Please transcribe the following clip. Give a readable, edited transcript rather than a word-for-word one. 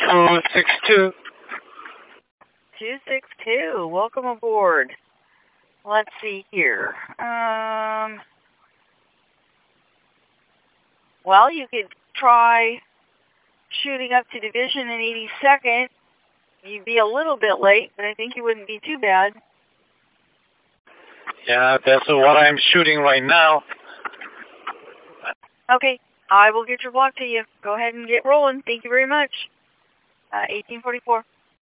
262. 262, welcome aboard. Let's see here. Well, you could try shooting up to Division in 82nd. You'd be a little bit late, but I think you wouldn't be too bad. Yeah, that's what I'm shooting right now. Okay, I will get your block to you. Go ahead and get rolling. Thank you very much. 1844.